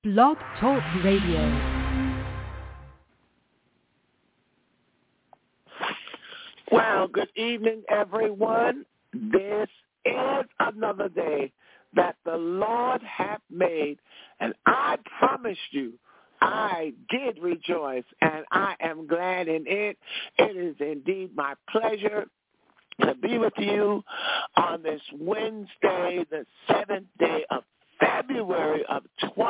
Blog Talk Radio. Well, good evening, everyone. This is another day that the Lord hath made, and I promise you, I did rejoice, and I am glad in it. It is indeed my pleasure to be with you on this Wednesday, the 7th day of February of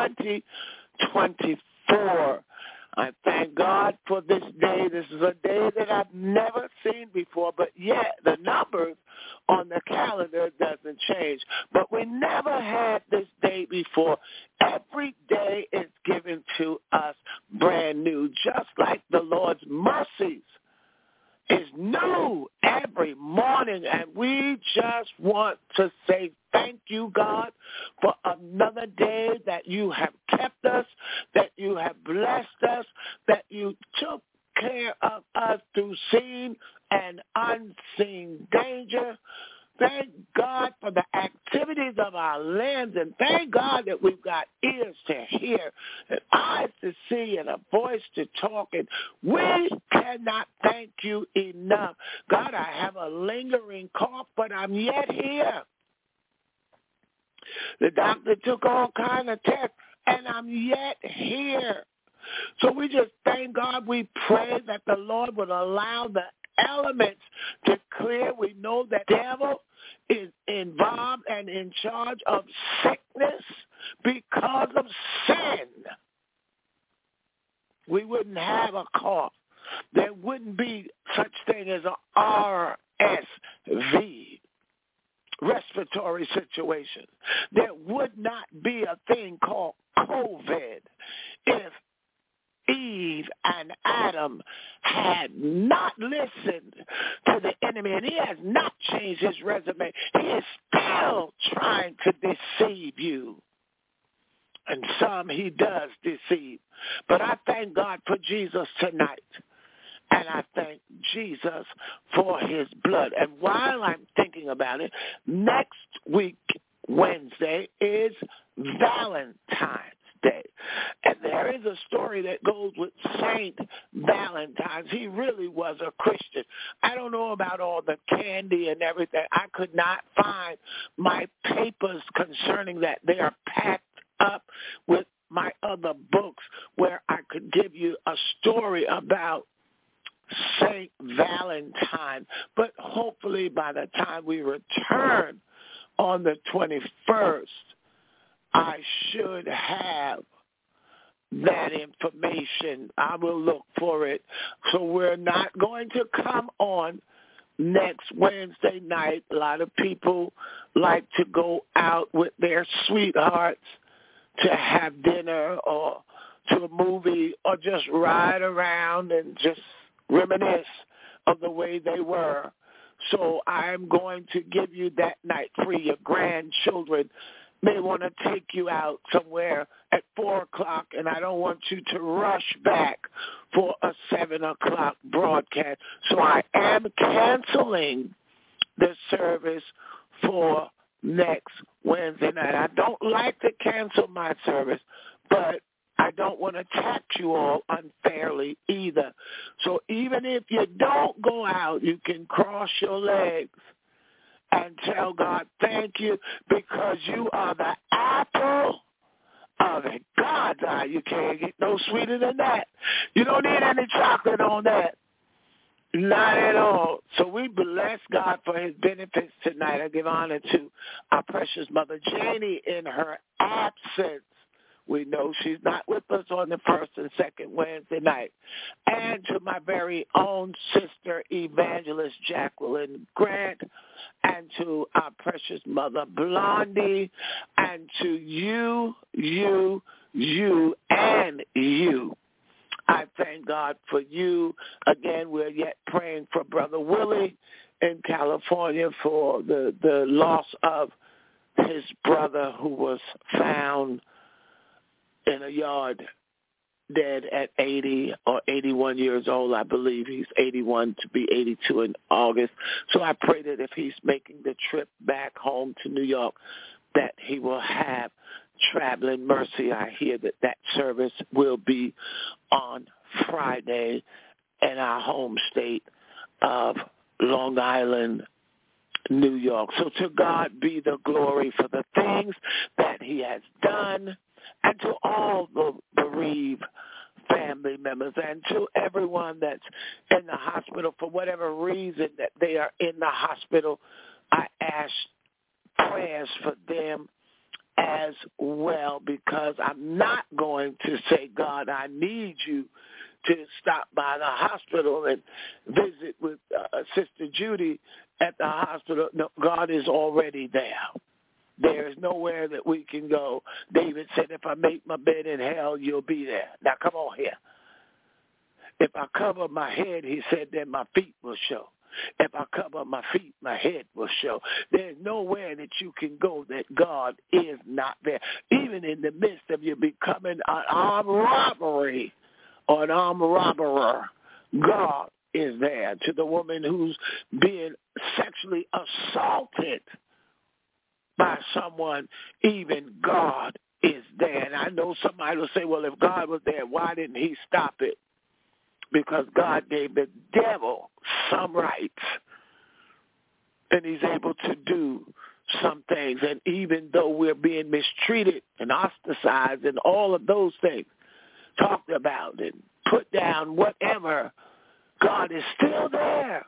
2024. I thank God for this day. This is a day that I've never seen before, but yet the numbers on the calendar doesn't change. But we never had this day before. Every day is given to us brand new, just like the Lord's mercies is new every morning, and we just want to say thank you, God, for another day that you have kept us, that you have blessed us, that you took care of us through seen and unseen danger. Thank God for the activities of our limbs, and thank God that we've got ears to hear, and eyes to see, and a voice to talk, and we cannot thank you enough. God, I have a lingering cough, but I'm yet here. The doctor took all kinds of tests, and I'm yet here. So we just thank God. We pray that the Lord would allow the elements to clear. We know that the devil is involved and in charge of sickness because of sin. We wouldn't have a cough. There wouldn't be such thing as a RSV, respiratory situation. There would not be a thing called COVID if Eve and Adam had not listened to the enemy, and he has not changed his resume. He is still trying to deceive you. And some he does deceive. But I thank God for Jesus tonight. And I thank Jesus for his blood. And while I'm thinking about it, next week, Wednesday, is Valentine's Day. And there is a story that goes with Saint Valentine's. He really was a Christian. I don't know about all the candy and everything. I could not find my papers concerning that. They are packed up with my other books where I could give you a story about Saint Valentine. But hopefully by the time we return on the 21st, I should have that information. I will look for it. So we're not going to come on next Wednesday night. A lot of people like to go out with their sweethearts to have dinner or to a movie or just ride around and just reminisce of the way they were. So I'm going to give you that night free. Your grandchildren may want to take you out somewhere at 4 o'clock, and I don't want you to rush back for a 7 o'clock broadcast. So I am canceling the service for next Wednesday night. I don't like to cancel my service, but I don't want to tax you all unfairly either. So even if you don't go out, you can cross your legs and tell God, thank you, because you are the apple of God's eye. You can't get no sweeter than that. You don't need any chocolate on that. Not at all. So we bless God for his benefits tonight. I give honor to our precious Mother Janie in her absence. We know she's not with us on the first and second Wednesday night. And to my very own sister, Evangelist Jacqueline Grant, and to our precious mother, Blondie, and to you, and you. I thank God for you. Again, we're yet praying for Brother Willie in California for the loss of his brother who was found in a yard dead at 80 or 81 years old. I believe he's 81 to be 82 in August. So I pray that if he's making the trip back home to New York, that he will have traveling mercy. I hear that service will be on Friday in our home state of Long Island, New York. So to God be the glory for the things that he has done, and to all the bereaved family members, and to everyone that's in the hospital for whatever reason that they are in the hospital. I ask prayers for them as well, because I'm not going to say, God, I need you to stop by the hospital and visit with Sister Judy at the hospital. No, God is already there. There is nowhere that we can go. David said, if I make my bed in hell, you'll be there. Now, come on here. If I cover my head, he said, then my feet will show. If I cover my feet, my head will show. There's nowhere that you can go that God is not there. Even in the midst of you becoming an armed robbery or an armed robberer, God is there. To the woman who's being sexually assaulted by someone, even God is there. And I know somebody will say, well, if God was there, why didn't he stop it? Because God gave the devil some rights, and he's able to do some things. And even though we're being mistreated and ostracized and all of those things talked about and put down, whatever, God is still there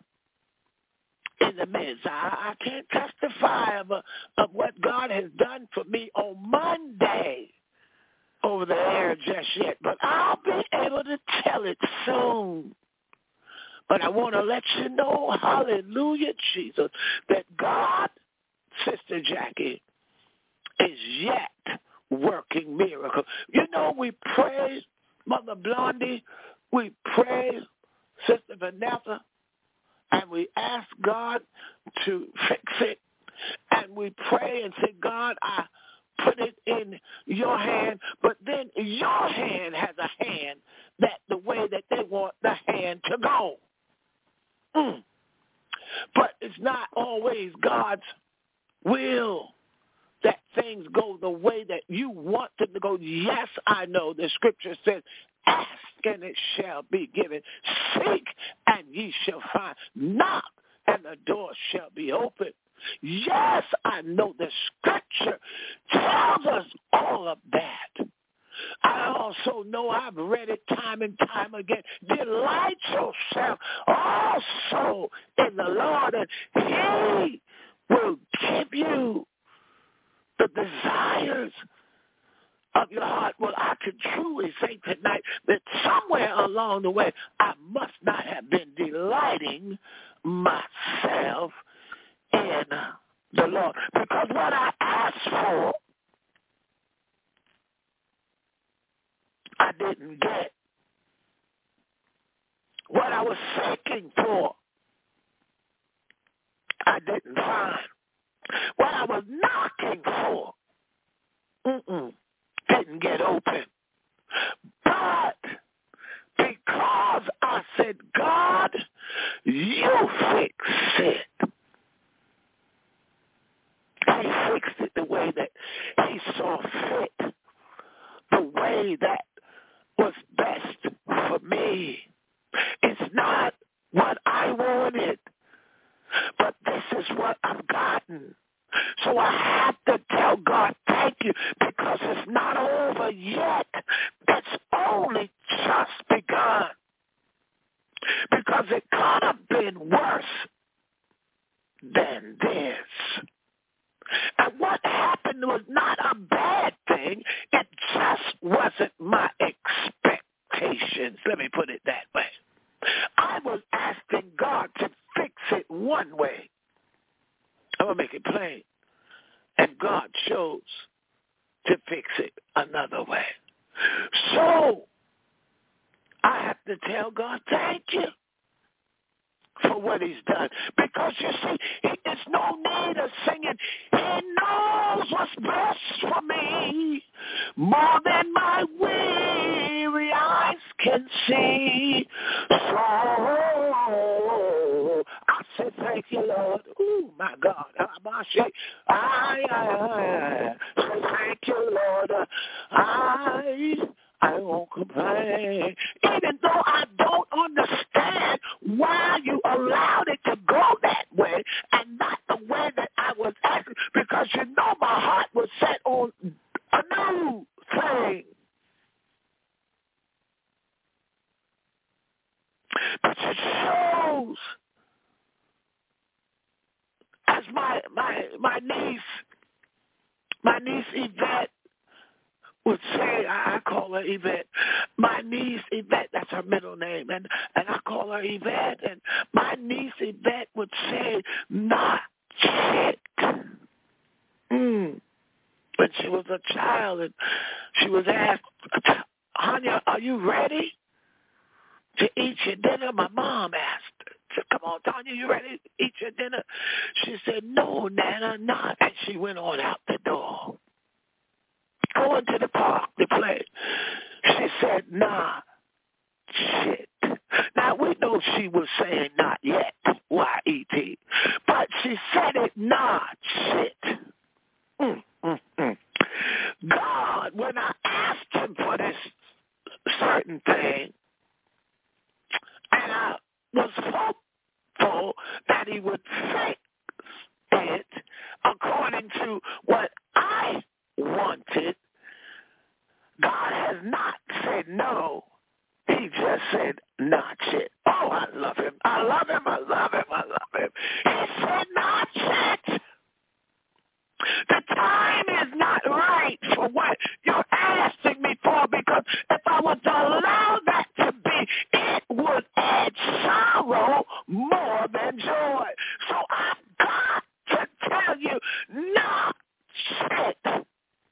in the midst. I can't testify of what God has done for me on Monday over the air just yet, but I'll be able to tell it soon. But I want to let you know, hallelujah, Jesus, that God, Sister Jackie, is yet working miracles. You know, we praise Mother Blondie, we praise Sister Vanessa, and we ask God to fix it. And we pray and say, God, I put it in your hand, but then your hand has a hand that the way that they want the hand to go. But it's not always God's will that things go the way that you want them to go. Yes, I know the scripture says, ask and it shall be given. Seek and ye shall find. Knock and the door shall be opened. Yes, I know the scripture tells us all of that. I also know, I've read it time and time again. Delight yourself also in the Lord, and he will give you the desires of your heart. Well, I can truly say tonight that somewhere along the way, I must not have been delighting myself in the Lord. Because what I asked for, I didn't get. What I was seeking for, I didn't find. What I was knocking for, didn't get open. But because I said, God, you fix it. He fixed it the way that he saw fit, the way that was best for me. It's not what I wanted, but this is what I've gotten. So I have to tell God thank you, because it's not over yet. It's only just begun. Because it could have been worse than this. And what happened was not a bad thing. It just wasn't my expectations. Let me put it that way. I was asking God to fix it one way. I'm going to make it plain. And God chose to fix it another way. So I have to tell God, thank you for what he's done. Because you see, there's no need of singing. He knows what's best for me more than my weary eyes can see. So I said, thank you, Lord. Oh, my God. I say, thank you, Lord. I won't complain. Even though I don't understand why you allowed it to go that way and not the way that I was acting, because you know my heart was set on a new thing. But it shows, as my niece Yvette would say, I call her Yvette. My niece Yvette, that's her middle name, and I call her Yvette. And my niece Yvette would say, not shit. When she was a child, and she was asked, Hanya, are you ready to eat your dinner? My mom asked her. She said, come on, Tanya, you ready to eat your dinner? She said, no, Nana, not. And she went on out the door, going to the park to play. She said, nah, shit. Now, we know she was saying not yet, Y-E-T. But she said it, nah, shit. God, when I asked him for this certain thing, and I was hopeful that he would fix it according to what I wanted, God has not said no. He just said not shit. Oh, I love him. I love him. I love him. I love him. He said not shit. The time is not right for what you're asking me for, because if I was to allow that to be, it would add sorrow more than joy. So I've got to tell you, not shit.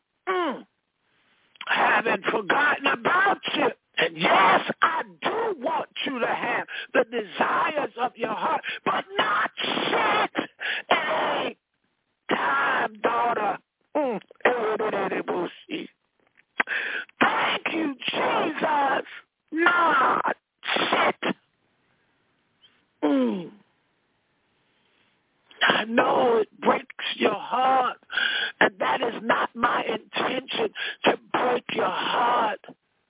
Haven't forgotten about you. And yes, I do want you to have the desires of your heart, but not shit. It ain't time, daughter. Thank you, Jesus. Not shit. I know it breaks your heart, and that is not my intention, to break your heart.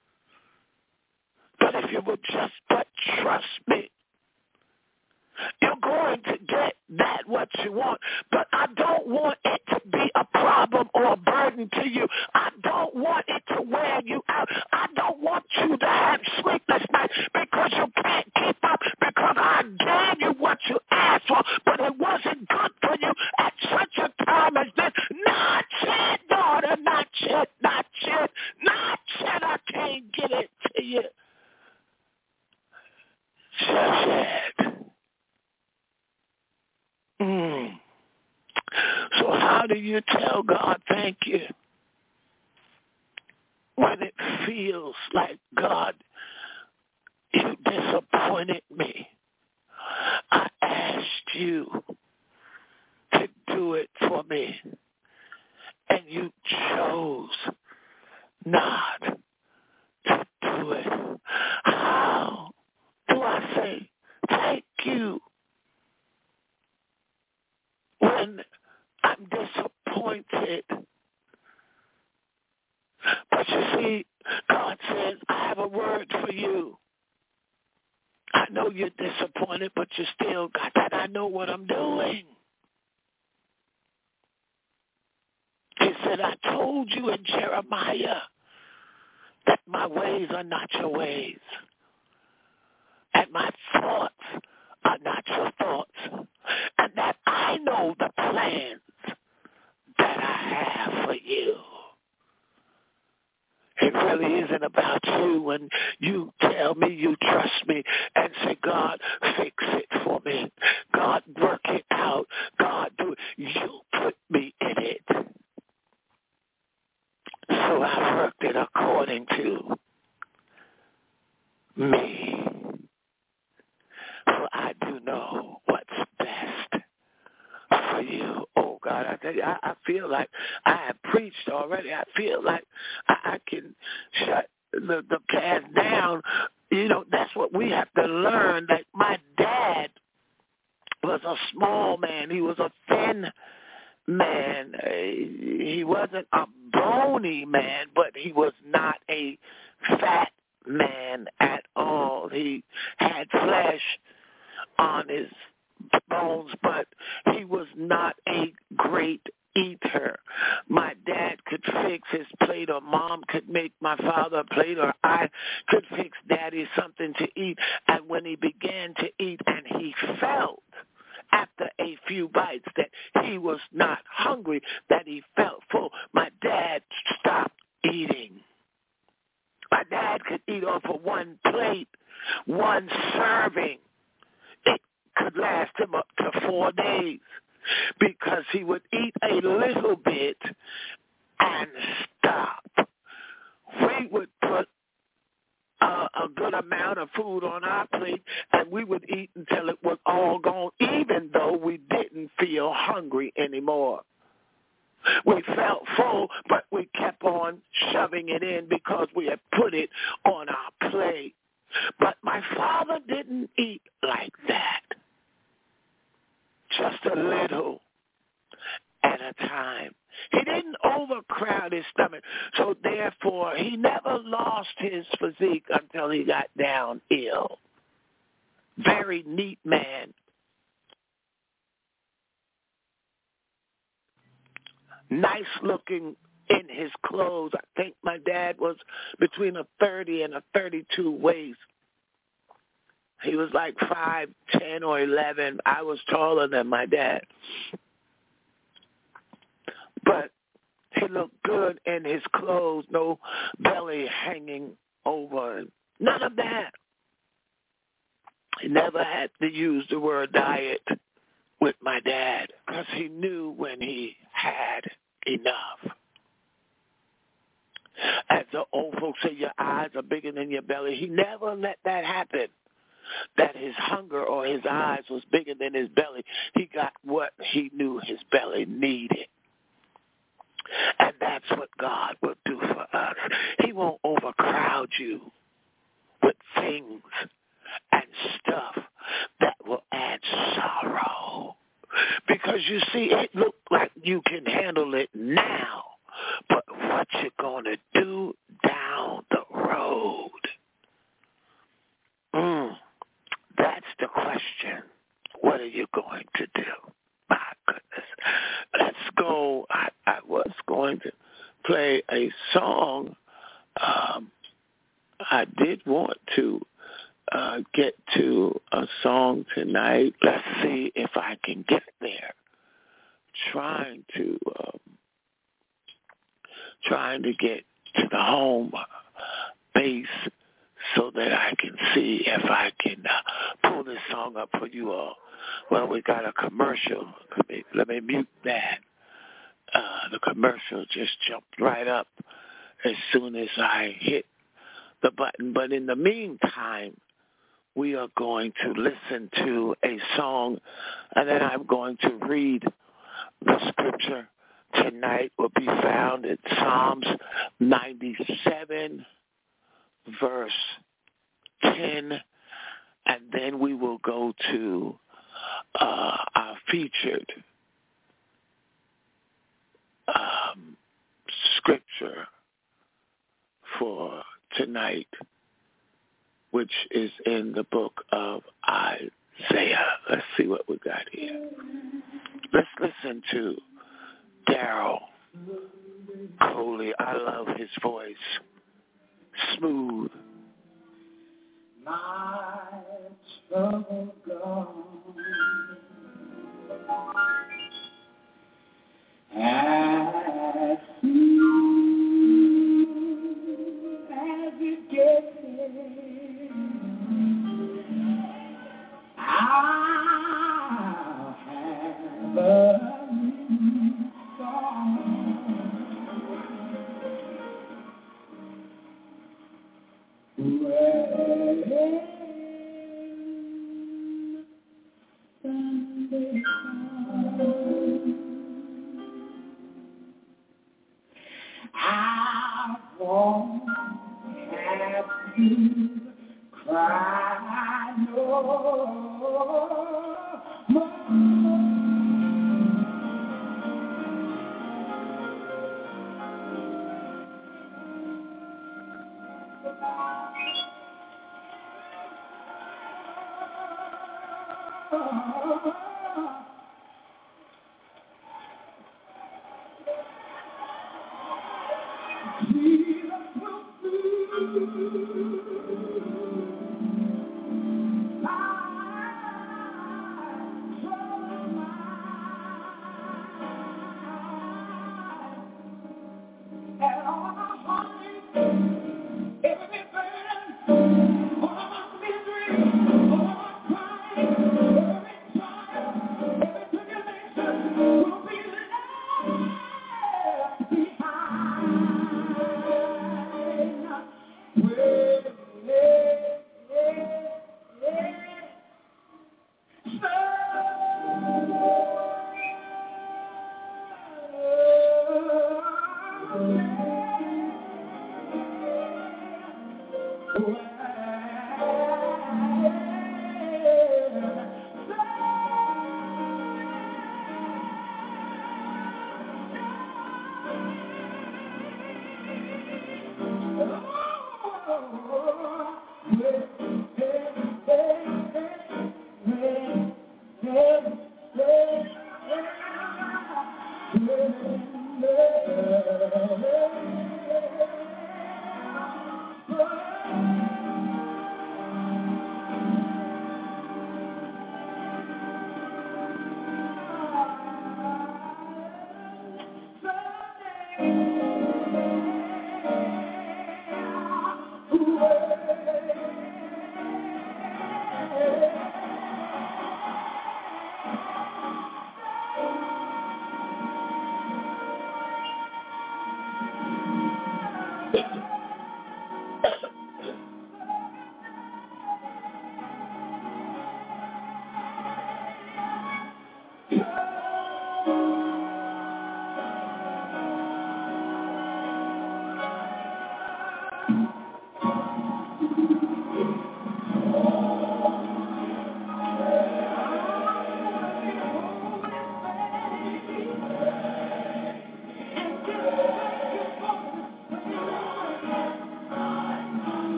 But if you would just but trust me, you're going to get that what you want. But I don't want it to be a problem or a burden to you. I don't want it to wear you out. I don't want you to have sleepless nights because you can't keep up, because I gave you what you asked for, but it wasn't good for you at such a time as this. Not yet, daughter, not yet, not yet, not yet. I can't get it to you. Just yet. So how do you tell God thank you when it feels like, God, you disappointed me? I asked you to do it for me, and you chose not to do it. How do I say thank you when I'm disappointed? But you see, God says, I have a word for you. I know you're disappointed, but you still got that. I know what I'm doing. He said, I told you in Jeremiah that my ways are not your ways, and my thoughts are not your thoughts, and that I know the plans that I have for you. It really isn't about you when you tell me you trust me and say, God, fix it for me. God, work it out. God, do it. You put me in it. So I worked it according to me. For I do know what's best for you. Oh, God, I tell you, I feel like I have preached already. I feel like I can shut the cast down. You know, that's what we have to learn. That my dad was a small man. He was a thin man. He wasn't a bony man, but he was not a fat man at all. He had flesh on his bones, but he was not a great eater. My dad could fix his plate, or mom could make my father a plate, or I could fix daddy something to eat. And when he began to eat and he felt after a few bites that he was not hungry, that he felt full, my dad stopped eating. My dad could eat off of one plate, one serving. It could last him up to 4 days because he would eat a little bit and stop. We would put a good amount of food on our plate, and we would eat until it was all gone, even though we didn't feel hungry anymore. We felt full, but we kept on shoving it in because we had put it on our plate. But my father didn't eat like that. Just a little at a time. He didn't overcrowd his stomach, so therefore he never lost his physique until he got down ill. Very neat man. Nice looking in his clothes. I think my dad was between a 30 and a 32 waist. He was like 5'10" or 11. I was taller than my dad. But he looked good in his clothes, no belly hanging over, none of that. He never had to use the word diet with my dad because he knew when he had enough. As the old folks say, your eyes are bigger than your belly. He never let that happen, that his hunger or his eyes was bigger than his belly. He got what he knew his belly needed. And that's what God will do for us. He won't overcrowd you with things and stuff that will add sorrow. Because you see, it looked like you can handle it now, but what you gonna do down the road? That's the question. What are you going to do? My goodness. Let's go. I was going to play a song. I did want to get to a song tonight. Let's see if I can get there. Trying to get to the home base so that I can see if I can pull this song up for you all. Well, we got a commercial. Let me mute that. The commercial just jumped right up as soon as I hit the button. But in the meantime, we are going to listen to a song, and then I'm going to read the scripture tonight. Will be found in Psalms 97, verse 10, and then we will go to our featured scripture for tonight, which is in the book of Isaiah. Let's see what we got here. Let's listen to Daryl Coley. I love his voice. Smooth. My trouble gone, as soon as it gets in, I'll have a new song. Sunday comes, I won't have to cry no more.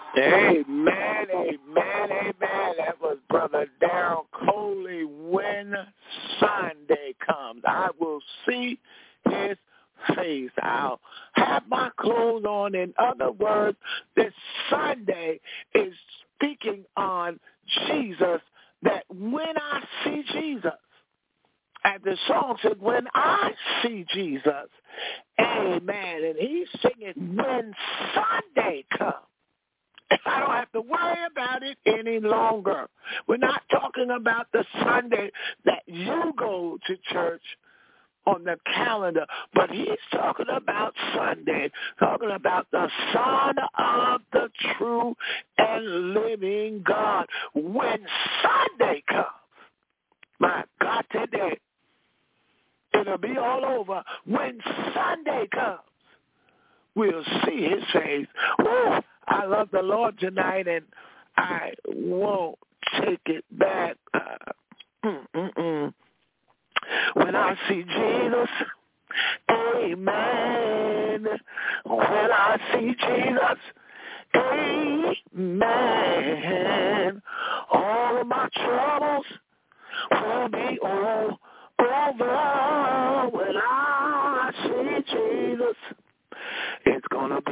Amen, amen, amen. That was Brother Darrell Coley. When Sunday comes, I will see his face. I'll have my clothes on. In other words, this Sunday is speaking on Jesus, that when I see Jesus, as the song said, when I see Jesus, amen. And he's singing, when Sunday comes, I don't have to worry about it any longer. We're not talking about the Sunday that you go to church on the calendar, but he's talking about Sunday, talking about the Son of the true and living God. When Sunday comes, my God, today, it'll be all over. When Sunday comes, we'll see his face. Oh, I love the Lord tonight, and I won't take it back. When I see Jesus, amen. When I see Jesus, amen. All of my troubles will be all over. When I see Jesus, it's going to be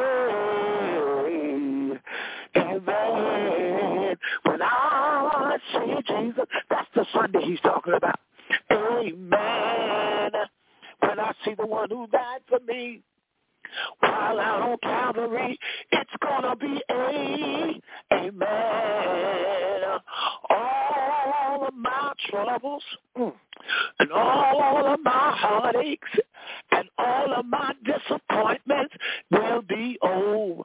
amen. When I see Jesus, that's the Sunday he's talking about. Amen. When I see the one who died for me while out on Calvary, it's going to be amen. All of my troubles and all of my heartaches and all of my disappointments will be over.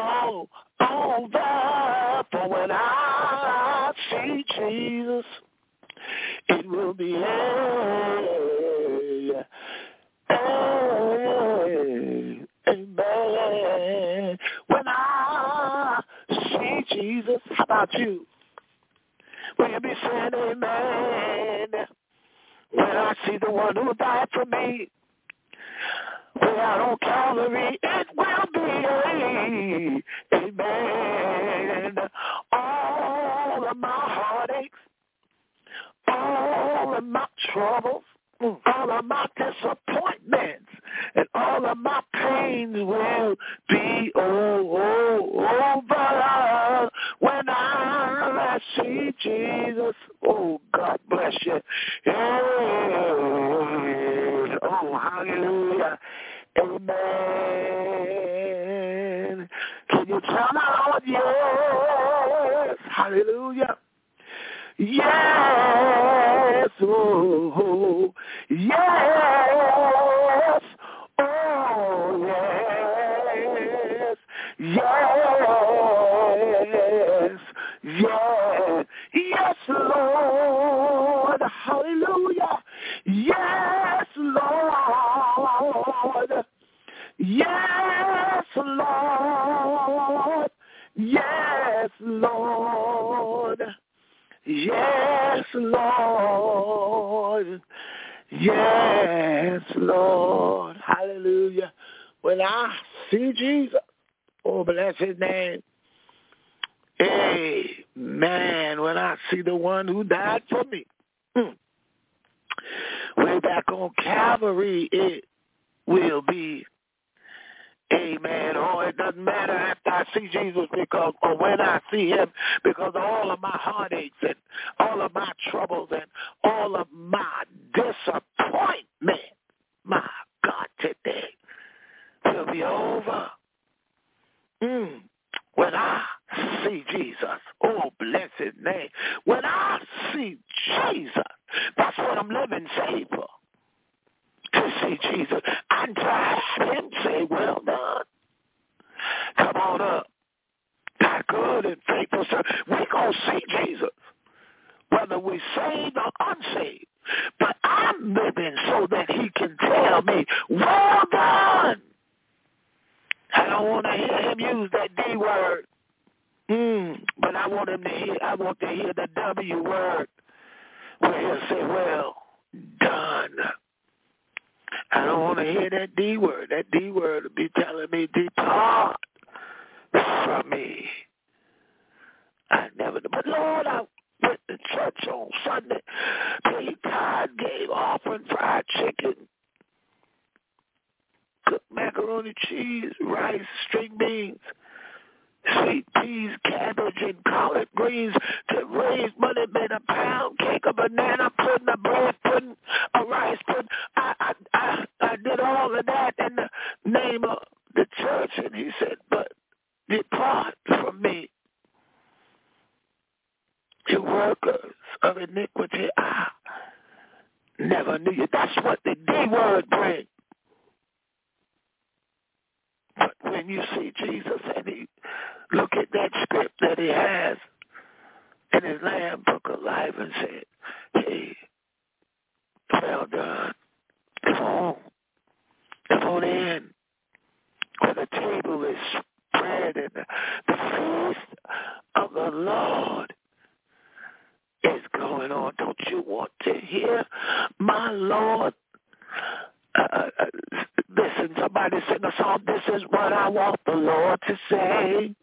For when I see Jesus, it will be amen. When I see Jesus, how about you? Will you be saying amen? When I see the one who died for me, way out on Calvary, it will be amen. All of my heartaches, all of my troubles, all of my disappointments, and all of my pains will be over when I see Jesus. Oh, God bless you. Oh, hallelujah. Amen. Can you tell the Lord yes? Hallelujah. Yes, oh, yes, oh, yes, yes, yes, yes, Lord, hallelujah, yes, Lord, yes, Lord, yes, Lord. Yes, Lord. Yes, Lord. Hallelujah. When I see Jesus, oh, bless his name. Amen. When I see the one who died for me, way back on Calvary, it will be amen. Oh, it doesn't matter after I see Jesus or when I see him, because all of my heartaches and all of my troubles and all of my disappointment, my God, today will be over. When I see Jesus, oh, bless his name. When I see Jesus, that's what I'm living saved for. To see Jesus and to have him say, well done. Come on up. Thy good and faithful servant. We're going to see Jesus, whether we're saved or unsaved. But I'm living so that he can tell me, well done. I don't want to hear him use that D word. But I want to hear the W word, where he'll say, well done. I don't want to hear that D word. That D word will be telling me, depart from me. I never knew. But Lord, I went to church on Sunday. Paid tithe, gave offering, fried chicken, cooked macaroni, cheese, rice, string beans, sweet peas, cabbage, and collard greens to raise money, made a pound cake, a banana pudding, a bread pudding, a rice pudding. I did all of that in the name of the church. And he said, but depart from me, you workers of iniquity. I never knew you. That's what the D word brings. But when you see Jesus and he look at that script that he has in his Lamb Book of Life and said, hey, well done. Come on in. Where the table is spread and the feast of the Lord is going on. Don't you want to hear my Lord? Listen, somebody sing a song. This is what I want the Lord to say.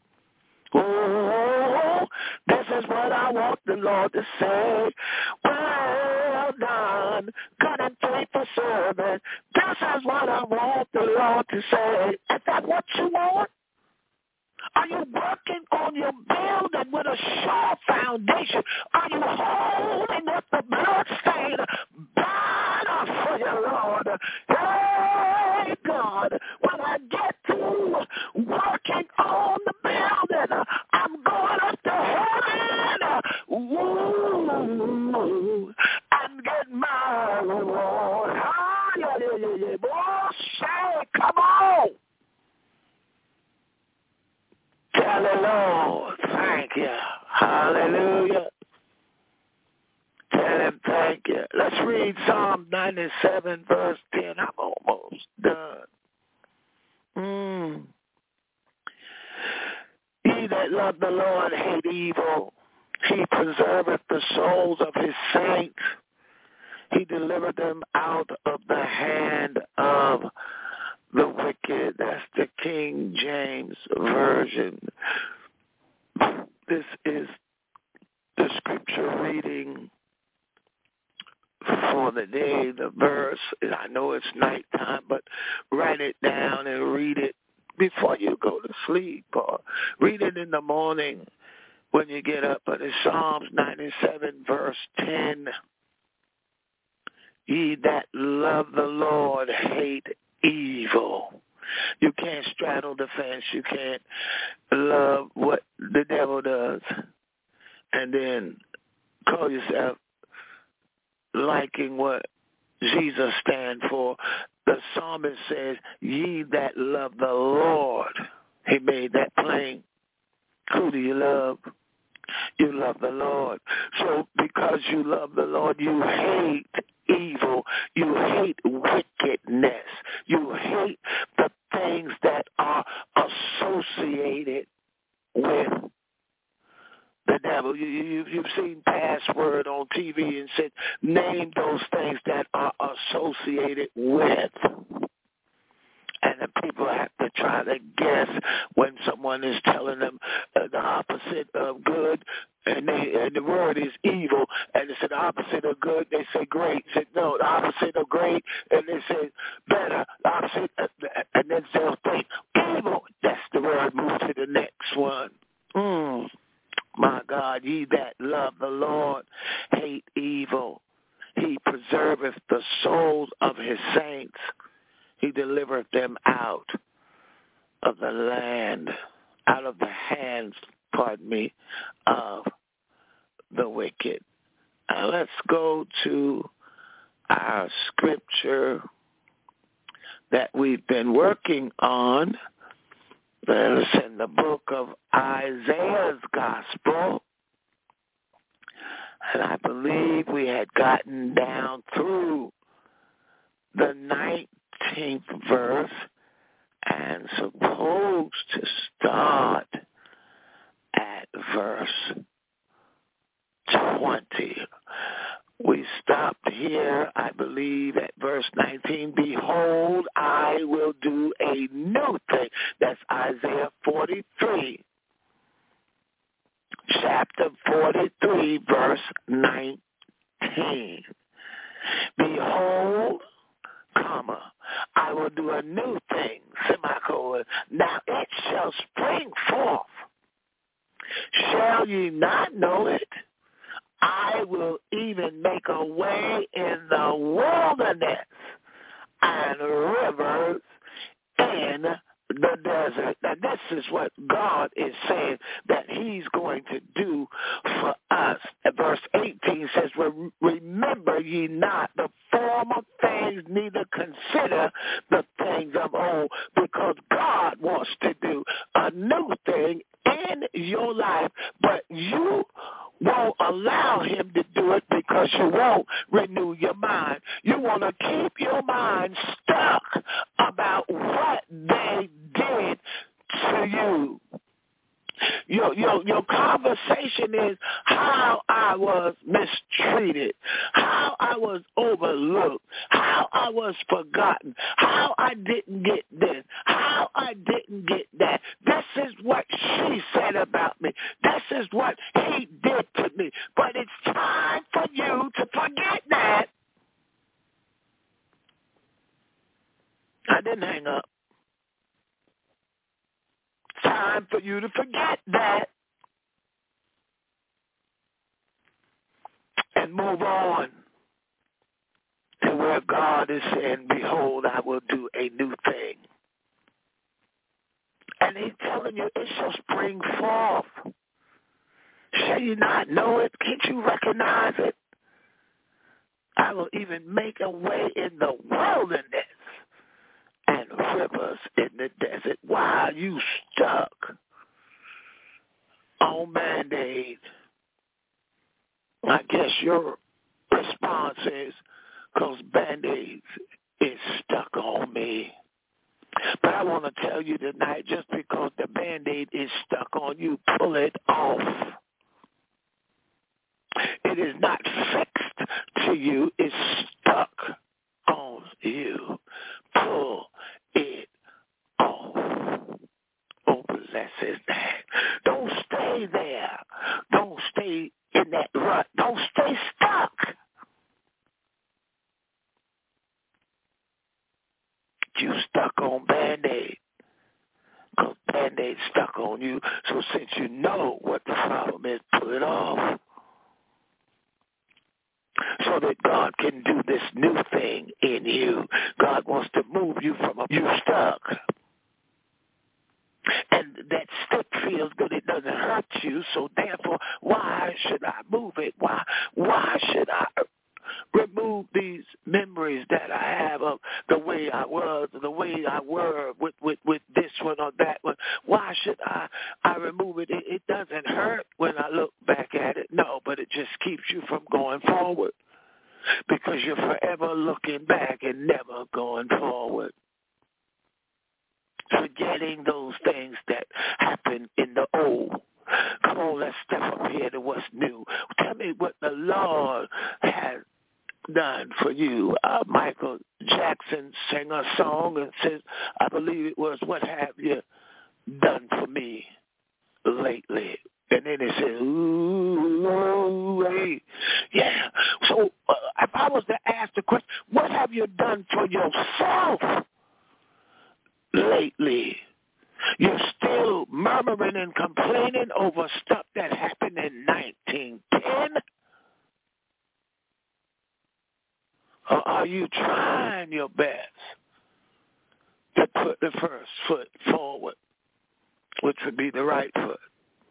Oh, this is what I want the Lord to say. Well done, good and faithful servant. This is what I want the Lord to say. Is that what you want? Are you working on your building with a sure foundation? Are you holding up the bloodstained banner for your Lord? Hey, God, when I get through working on the building, I'm going up to heaven. Ooh, and get my reward. Ah, yeah. Boy, say, come on. Tell the Lord, thank you. Hallelujah. Tell him thank you. Let's read Psalm 97, verse 10. I'm almost done. He that love the Lord hate evil. He preserveth the souls of his saints. He delivered them out of the hand of the wicked. That's the King James Version. This is the scripture reading for the day. The verse, I know it's nighttime, but write it down and read it before you go to sleep, or read it in the morning when you get up. But it's Psalms 97, verse 10. Ye that love the Lord hate evil. You can't straddle the fence. You can't love what the devil does and then call yourself liking what Jesus stands for. The psalmist says, ye that love the Lord. He made that plain. Who do you love? You love the Lord. So because you love the Lord, you hate evil. You hate wickedness. You hate the things that are associated with the devil. You've seen Password on TV and said, name those things that are associated with. And the people have to try to guess when someone is telling them the opposite of good, and the word is evil, and they say the opposite of good, they say great. Say no, the opposite of great, and they say better. The opposite, and then they'll think evil. That's the word. Move to the next one. My God, ye that love the Lord hate evil. He preserveth the souls of his saints. He delivered them out of the land, out of the hands, of the wicked. Let's go to our scripture that we've been working on. It's in the book of Isaiah's Gospel. And I believe we had gotten down through the 19th verse and supposed to start at verse 20. We stopped here, I believe, at verse 19. Behold, I will do a new thing. That's Isaiah 43. Chapter 43, verse 19. Behold, comma, I will do a new thing, semicolon. Now it shall spring forth. Shall ye not know it? I will even make a way in the wilderness and rivers in the desert. Now this is what God is saying that he's going to do for us. Verse 18 says, remember ye not the former things, neither consider the things of old, because God wants to do a new thing in your life, but you won't allow him to do it because you won't renew your mind. You want to keep your mind stuck about what they did to you. Your conversation is how I was mistreated, how I was overlooked, how I was forgotten, how I didn't get this, how I didn't get that. This is what she said about me. This is what he did to me. But it's time for you to forget that. I didn't hang up. Time for you to forget that and move on to where God is saying, behold, I will do a new thing. And he's telling you it shall spring forth. Shall you not know it? Can't you recognize it? I will even make a way in the wilderness and rivers in the desert. Why are you stuck on Band-Aid? I guess your response is, because Band-Aid is stuck on me. But I want to tell you tonight, just because the Band-Aid is stuck on you, pull it off. It is not fixed to you. It's stuck on you. Pull it off. Oh, bless his name. Don't stay there. Don't stay in that rut. Don't stay stuck. You stuck on Band-Aid. Because Band-Aid stuck on you. So since you know what the problem is, pull it off. So that God can do this new thing in you. God wants to move you from you stuck. And that stick feels good. It doesn't hurt you. So therefore, why should I move it? Why should I remove these memories that I have of the way I was, the way I were with this one or that one? Why should I remove it? It doesn't hurt when I look back at it. No, but it just keeps you from going forward because you're forever looking back and never going forward. Forgetting those things that happened in the old. Come on, let's step up here to what's new. Tell me what the Lord has done for you. Michael Jackson sang a song and says, I believe it was, what have you done for me lately? And then it says, ooh, hey. Yeah. So if I was to ask the question, what have you done for yourself lately? You're still murmuring and complaining over stuff that happened in 1910? Or are you trying your best to put the first foot forward, which would be the right foot,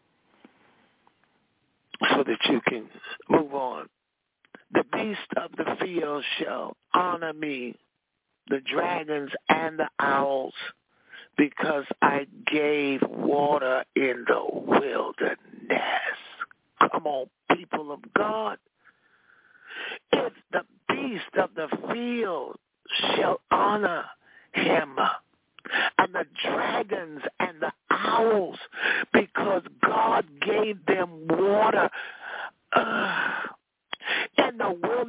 so that you can move on? The beast of the field shall honor me, the dragons and the owls, because I gave water in the wilderness. Come on, people of God. If the beast of the field shall honor him, and the dragons and the owls, because God gave them water in the wilderness.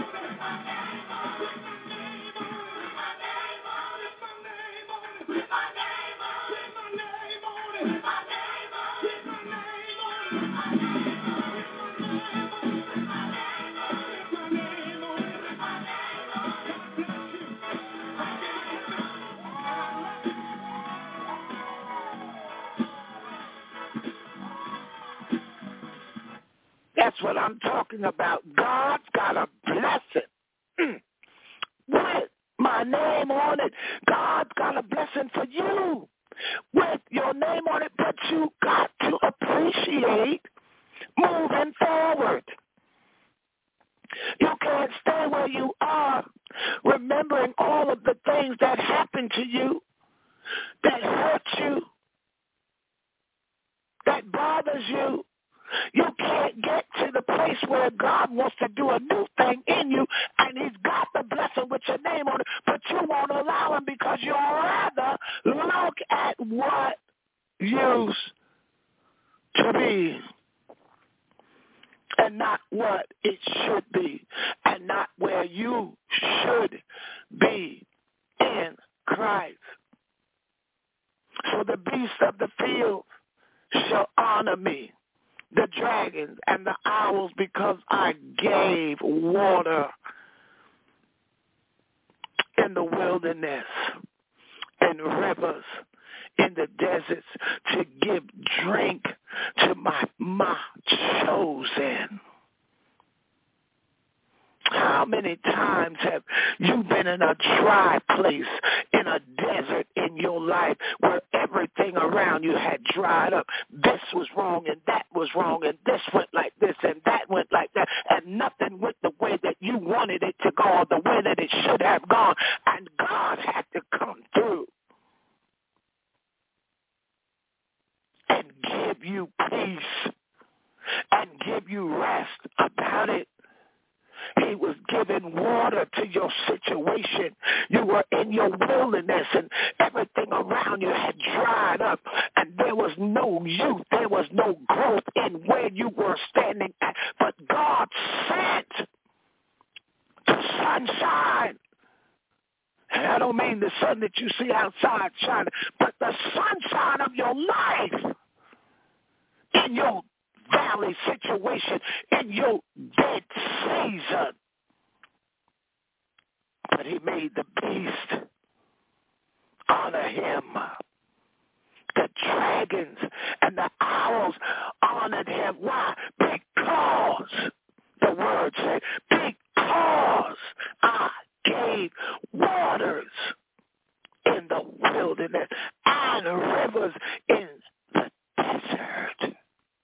That's what I'm talking about. God's got a blessing with my name on it. God's got a blessing for you with your name on it, but you got to appreciate moving forward. You can't stay where you are, remembering all of the things that happened to you, that hurt you, that bothers you. You can't get to the place where God wants to do a new thing in you, and he's got the blessing with your name on it, but you won't allow him because you'd rather look at what used to be and not what it should be, and not where you should be in Christ. So the beasts of the field shall honor me, the dragons and the owls, because I gave water in the wilderness, in rivers in the deserts to give drink to my chosen. How many times have you been in a dry place, in a desert in your life where everything around you had dried up? This was wrong and that was wrong and this went like this and that went like that, and nothing went the way that you wanted it to go or the way that it should have gone, and God had to come through and give you peace and give you rest about it. He was giving water to your situation. You were in your wilderness and everything around you had dried up and there was no youth. There was no growth in where you were standing at. But God sent the sunshine. And I don't mean the sun that you see outside shining, but the sunshine of your life in your valley situation, in your dead season. But he made the beast honor him. The dragons and the owls honored him. Why? Because the word said, because I gave waters in the wilderness and rivers in the desert.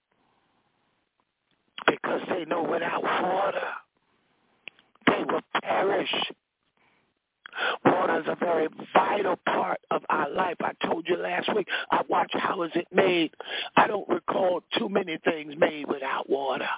Because they know without water, they will perish. Water is a very vital part of our life. I told you last week, I watched How Is It Made. I don't recall too many things made without water.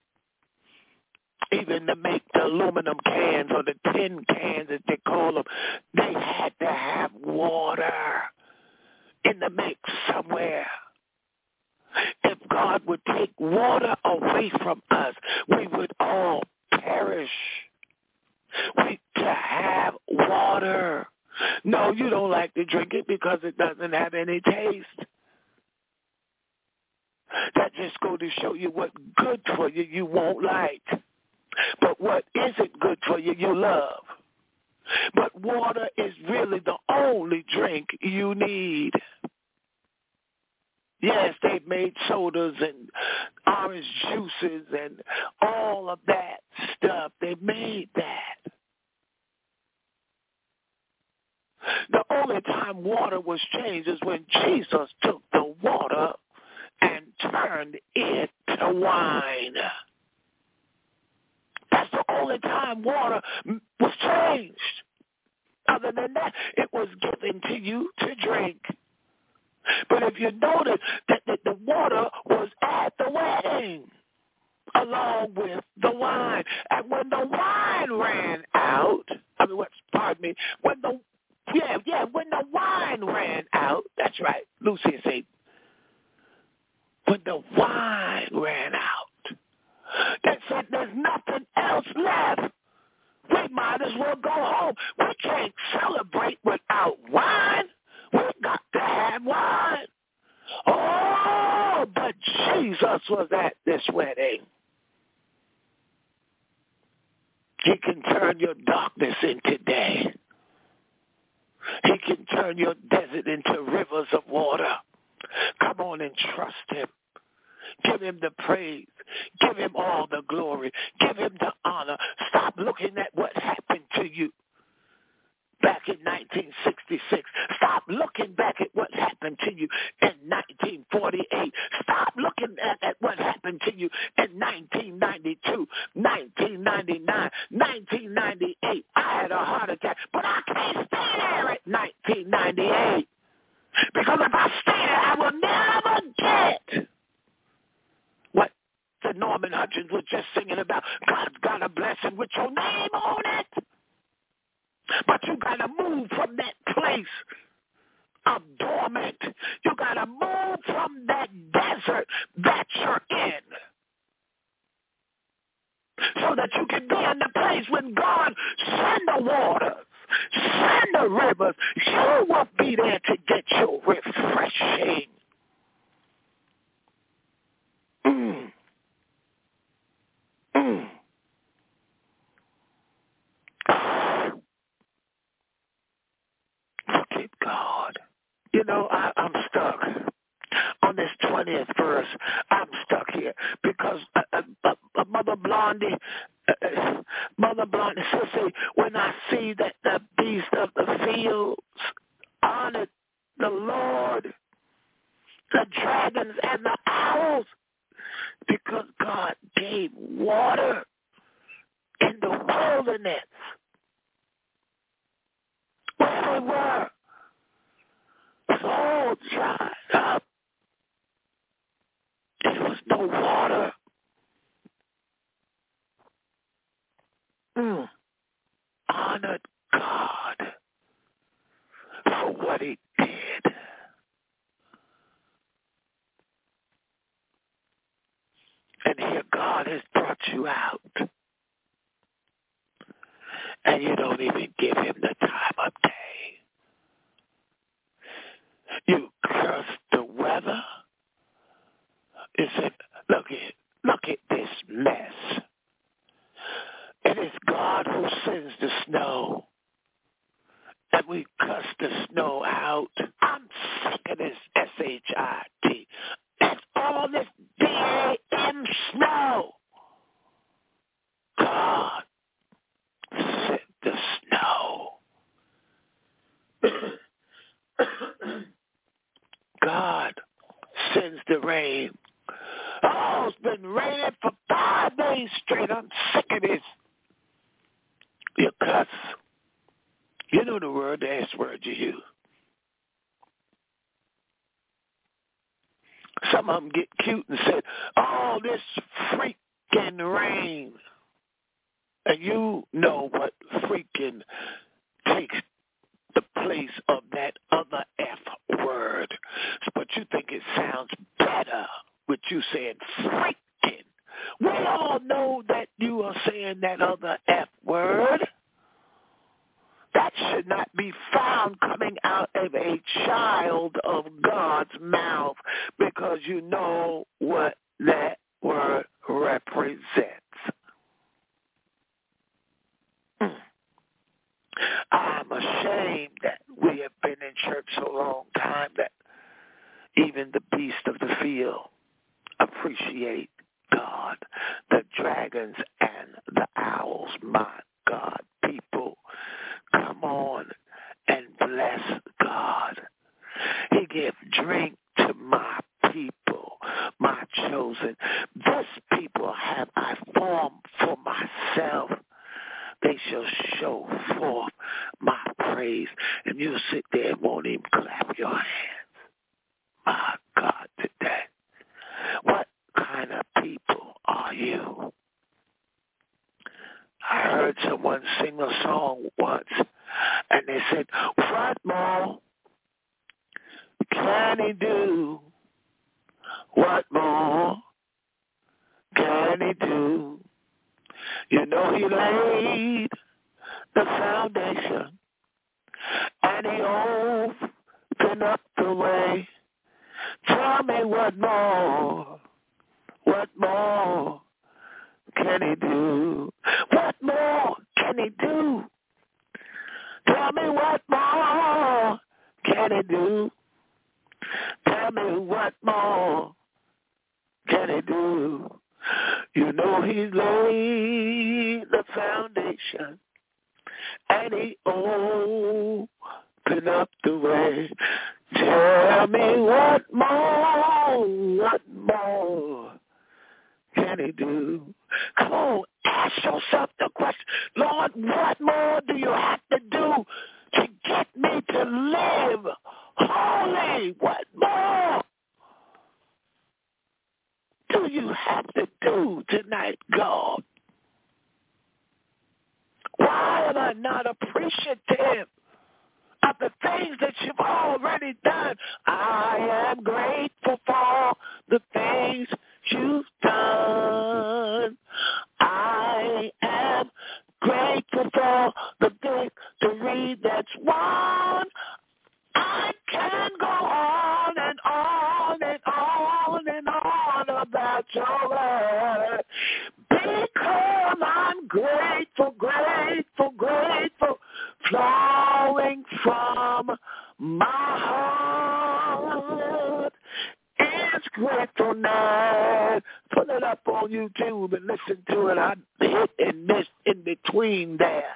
Even to make the aluminum cans or the tin cans, as they call them, they had to have water in the mix somewhere. If God would take water away from us, we would all perish. We to have water. No, you don't like to drink it because it doesn't have any taste. That just goes to show you what's good for you, you won't like. But what isn't good for you, you love. But water is really the only drink you need. Yes, they've made sodas and orange juices and all of that stuff. They made that. The only time water was changed is when Jesus took the water and turned it to wine. That's the only time water was changed. Other than that, it was given to you to drink. But if you notice that the water was at the wedding along with the wine. And when the wine ran out, when the wine ran out, that's right, Lucy said, when the wine ran out, that said there's nothing else left. We might as well go home. We can't celebrate without wine. We got to have wine. Oh, but Jesus was at this wedding. He can turn your darkness into day. He can turn your desert into rivers of water. Come on and trust him. Give him the praise. Give him all the glory. Give him the honor. Stop looking at what happened to you back in 1966. Stop looking back at what happened to you in 1948. Stop looking at what happened to you in 1992, 1999, 1998. I had a heart attack, but I can't stay there at 1998. Because if I stay there, I will never get what the Norman Hutchins was just singing about. God's got a blessing with your name on it. But you got to move from that place of dormant. You got to move from that desert that you're in so that you can be in the place when God send the waters, send the rivers. You will be there to get your refreshing. Look at God. I'm stuck on this 20th verse. I'm stuck here because Mother Blondie says, when I see that the beast of the fields honored the Lord, the dragons and the owls, because God gave water in the wilderness where they were. So dried up. There was no water. Honored God for what he did. And here God has brought you out. And you don't even give him the time of day. You curse the weather. You said, look at this mess. It is God who sends the snow. And we cuss the snow out. I'm sick of this S-H-I-T. That's all this D-A-M snow. God sent the snow. God sends the rain. Oh, it's been raining for 5 days straight. I'm sick of this. You cuss. You know the word, the S word you use. Some of them get cute and say, oh, this freaking rain. And you know what freaking takes the place of that other F word. But you think it sounds better with you saying freaking. We all know that you are saying that other F word. That should not be found coming out of a child of God's mouth, because you know what that word represents. I'm ashamed that we have been in church so long time that even the beast of the field appreciate God, the dragons and the owls. My God, people, come on and bless God. He gave drink to my people, my chosen. This people have I formed for myself. They shall show forth my praise. And you sit there and won't even clap your hands. My God, today. What kind of people are you? I heard someone sing a song once, and they said, what more can he do? What more can he do? You know he laid the foundation, and he opened up the way. Tell me what more can he do? What more can he do? Tell me what more can he do? Tell me what more can he do? You know he's laid the foundation, and he opened up the way. Tell me what more can he do? Come on, ask yourself the question, Lord, what more do you have to do to get me to live holy? What more do you have to do tonight, God? Why am I not appreciative of the things that you've already done? I am grateful for the things you've done. I am grateful for the victory that's won. I can go on and on and on and on about your word, because I'm grateful, flowing from my heart. gratefulness. Put it up on YouTube and listen to it. I hit and missed in between there.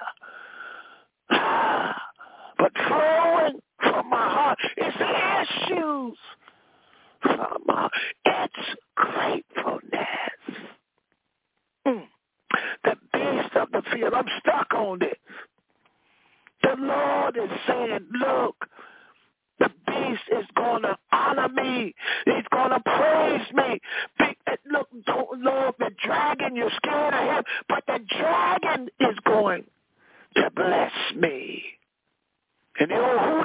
But flowing from my heart is issues from my heart. It's gratefulness. The beast of the field. I'm stuck on this. The Lord is saying, look, the beast is going to honor me. He's going to praise me. Look, Lord, the dragon, you're scared of him, but the dragon is going to bless me. And the old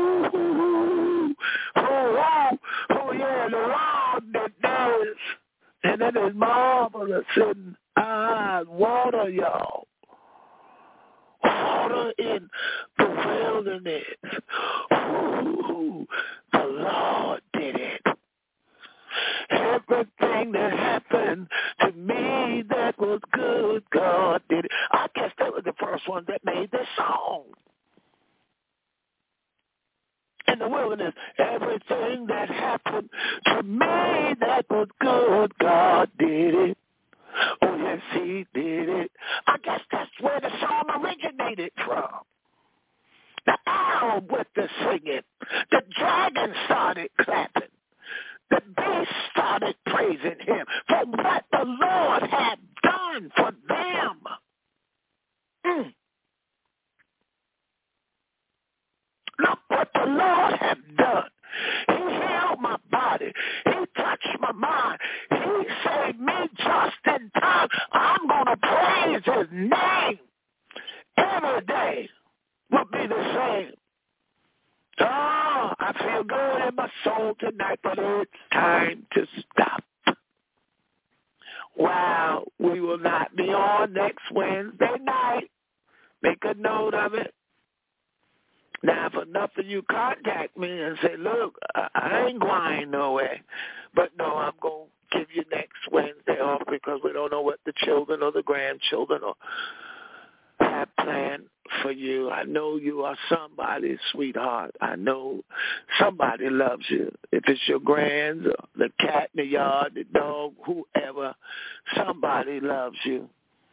yeah, the rod that does. And it is marvelous in our eyes. Water, y'all. Water in the wilderness. Ooh, the Lord did it. Everything that happened to me that was good, God did it. I guess that was the first one that made this song. In the wilderness, everything that happened to me that was good, God did it. Oh, yes, he did it. I guess that's where the song originated from. The owl with the singing. The dragon started clapping. The beast started praising him for what the Lord had done for them. Look what the Lord had done. He healed my body. He touched my mind. He saved me just in time. I'm going to praise his name. Every day will be the same. Oh, I feel good in my soul tonight, but it's time to stop. Wow, we will not be on next Wednesday night. Make a note of it. Now, for nothing, you contact me and say, look, I ain't going nowhere. But no, I'm going to give you next Wednesday off because we don't know what the children or the grandchildren have planned for you. I know you are somebody's sweetheart. I know somebody loves you. If it's your grands or the cat in the yard, the dog, whoever, somebody loves you.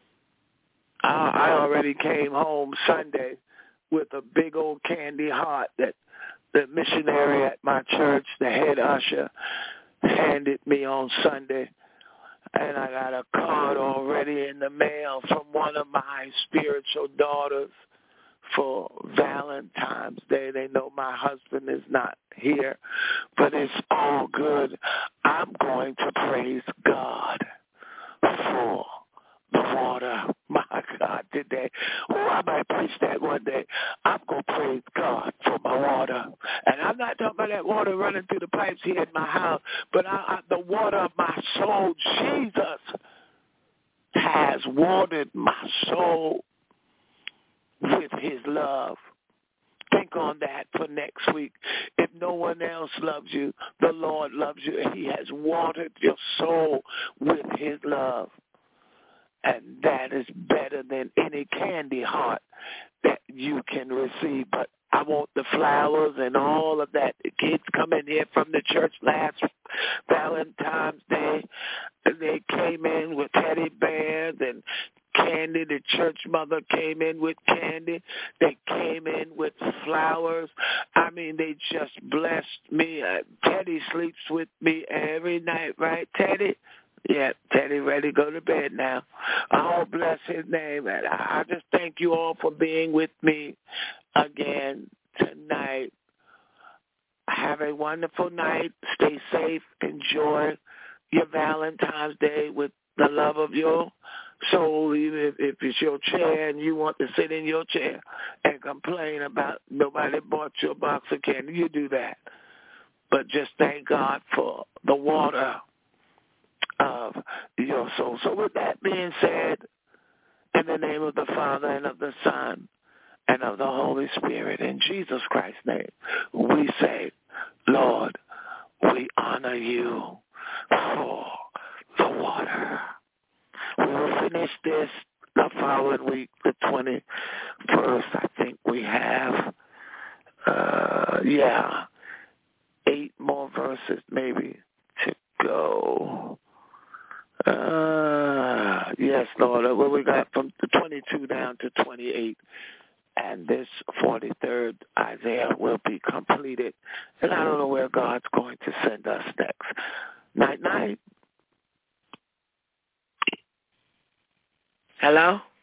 I already came home Sunday with a big old candy heart that the missionary at my church, the head usher, handed me on Sunday. And I got a card already in the mail from one of my spiritual daughters for Valentine's Day. They know my husband is not here, but it's all good. I'm going to praise God for the water. My God, today. Oh, I might preach that one day. I'm going to praise God for my water. And I'm not talking about that water running through the pipes here in my house, but the water of my soul. Jesus has watered my soul with his love. Think on that for next week. If no one else loves you, the Lord loves you, and he has watered your soul with his love. And that is better than any candy heart that you can receive. But I want the flowers and all of that. The kids come in here from the church last Valentine's Day, and they came in with teddy bears and candy. The church mother came in with candy. They came in with flowers. I mean, they just blessed me. Teddy sleeps with me every night, right, Teddy? Yeah, Teddy ready to go to bed now. Oh, bless his name. And I just thank you all for being with me again tonight. Have a wonderful night. Stay safe. Enjoy your Valentine's Day with the love of your soul. Even if it's your chair and you want to sit in your chair and complain about nobody bought you a box of candy, you do that. But just thank God for the water of your soul. So with that being said, in the name of the Father and of the Son and of the Holy Spirit, in Jesus Christ's name, we say, Lord, we honor you for the water. We will finish this the following week, the 21st. I think we have, 8 more verses maybe go. Yes, Lord. What we got from 22 down to 28. And this 43rd Isaiah will be completed. And I don't know where God's going to send us next. Night, night. Hello?